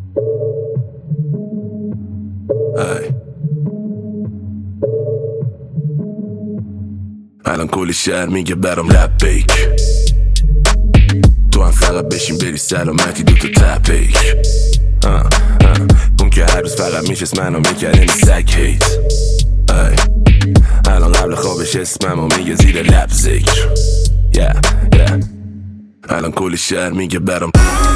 الان کل شهر میگه برام لب بیک، تو هم فقط بشین بری سلامتی دوتا تپیک. اون که هر روز فقط میشست منو میکرد این سگ هیت. الان قبل خوابش اسممو میگه زیر لب ذکر. الان کل شهر میگه برام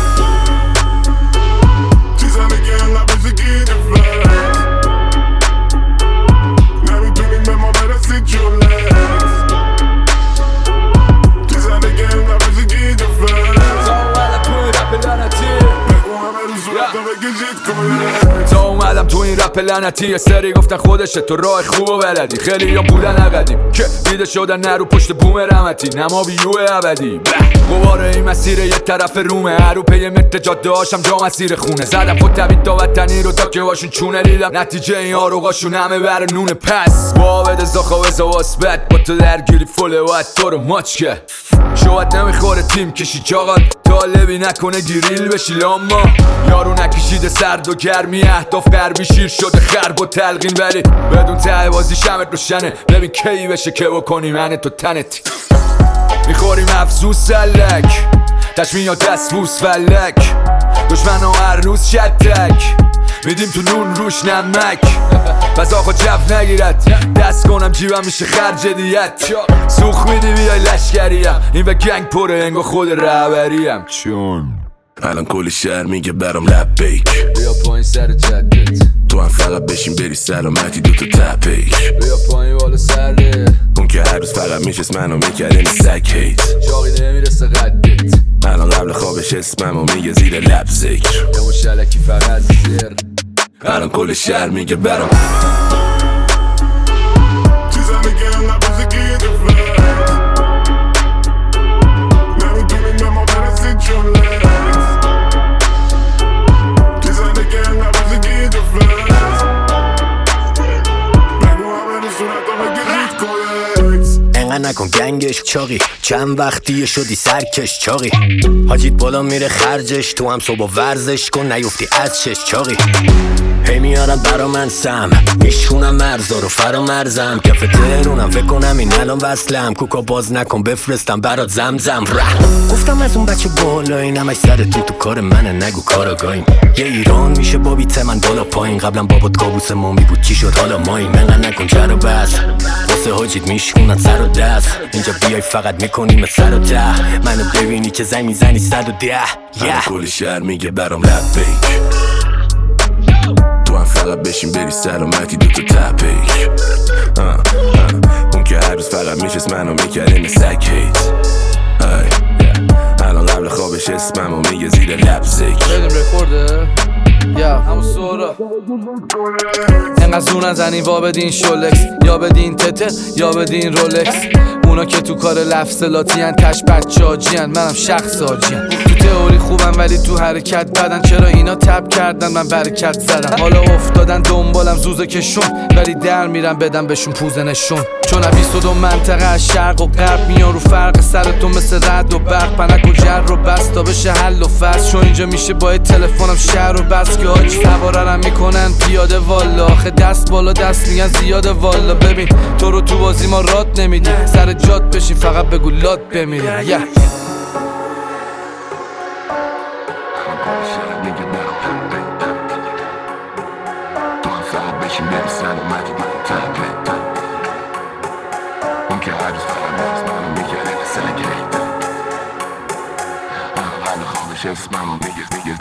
تا اومدم تو این رپ لعنتی یه سری گفتن خودشه تو راه خوب و بلدی، خیلی یا بودن عقدیم که دیده شدن نرو پشت بوم رحمتی، نما بیوه ابدی قواره این مسیر یه طرف رومه، هرو پی متر جاده هاشم جا مسیر خونه، زدم خود تبید تا وطنی رو تا که باشون چونه دیدم نتیجه این آروغاشون همه بر نون پس بابد زاخوز و واسبت با تو درگیری فله وقت تو رو ماچ که شاید نمیخوره تیم کشی چاقات طالبی نکنه گریل بشی لاما یارو نکشیده سرد و گرمی اهداف غربی شیر شده خرب و تلقین ولی بدون ته بازی شمت روشنه ببین کی بشه که بکنی من تو تنت میخوریم افزوز سلک تشمین یا دست بوس فلک دشمن ها هر روز شدک میدیم تو نون روش نمک پس آقا جف نگیرد دست کنم جیبم میشه خرج دیت سوخ میدی بیای لشکریم این به گنگ پره انگا خود رهبریم چون الان کل شهر میگه برام لب بیک، بیا پایین سر جدت تو هم فقط بشین بری سلامتی دوتا تپیک. بیا پایین بالا سره اون که هر روز فقط میشست منو میکرد این سگ هیت. جاقی نمیرسه قدت الان قبل خوابش اسممو میگه زیر لب ذکر. یه مشلکی فقط زیر الان کل شهر میگه برام نکن گنگش چاقی چند وقتی شدی سرکش چاقی حاجیت بالا میره خرجش تو هم صبح ورزش کن نیفتی از چش چاقی هی میارن برا من سم میشونم مرزا رو فرامرزم کف تهرونم فکر کنم این الان وصلم کوکا باز نکن بفرستم برات زمزم گفتم از اون بچه بالا این همش سر تو کار منه نگو کاراگاهیم یه ایران میشه بابیت من بالا پایین قبلا بابات کابوس مومی بود چی شد حالا ماییم منقدر نکن جر و بس واسه حاجیت میشونن سر و دست اینجا بیای فقط میکنیم سر و ده منو ببینی که زنگ میزنی 110 کل شهر میگه برام لب بیک، تو هم فقط بشین بری سلامتی دوتا تپیک. اون که هر روز فقط میشست منو میکرد این سگ هیت. الان قبل خوابش اسممو میگه زیر لب ذکر. بدیم رکورده یا همون سورا انقدر زور نزنی وا بدین شولکس یا بدین تته یا بدین رولکس اونا که تو کار لفظلاتی هن تش بچه آجی هن منم شخص آجی هن تو تئوری خوبم ولی تو حرکت بدن چرا اینا تب کردن من برکت زدم حالا افتادن دنبالم زوزه کشون ولی در میرم بدم بهشون پوزه نشون چون 22 منطقه از شرق و غرب میان رو فرق سرتون مثل رد و برق پنک و جر رو بس تا بشه حل و فصل چون اینجا میشه با تلفنم شهر و بس که حاج سواررم میکنن پیاده والا آخه دست بالا دست میگن زیاده والا ببین تو رو تو بازی ما رات نمیدی سر جات بشین فقط بگو لات بمیری اسممو میگه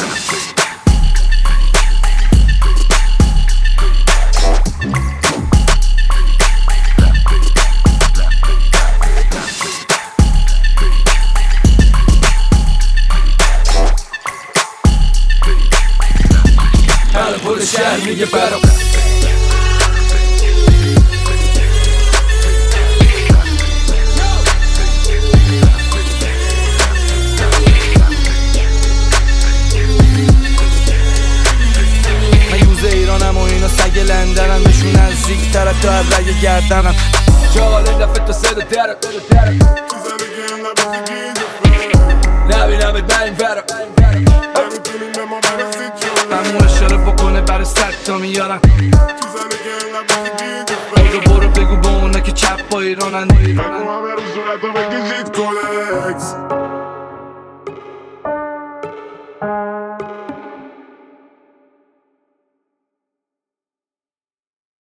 الان کل شهر میگه برام ایرانم و اینا سگ لندنم بهشون نزدیک تر تا از رگ گردنم جال دفعه تا سه درم نبینم ات بریم فرم بیارن برو بگو به اونا که چپ با ایرانن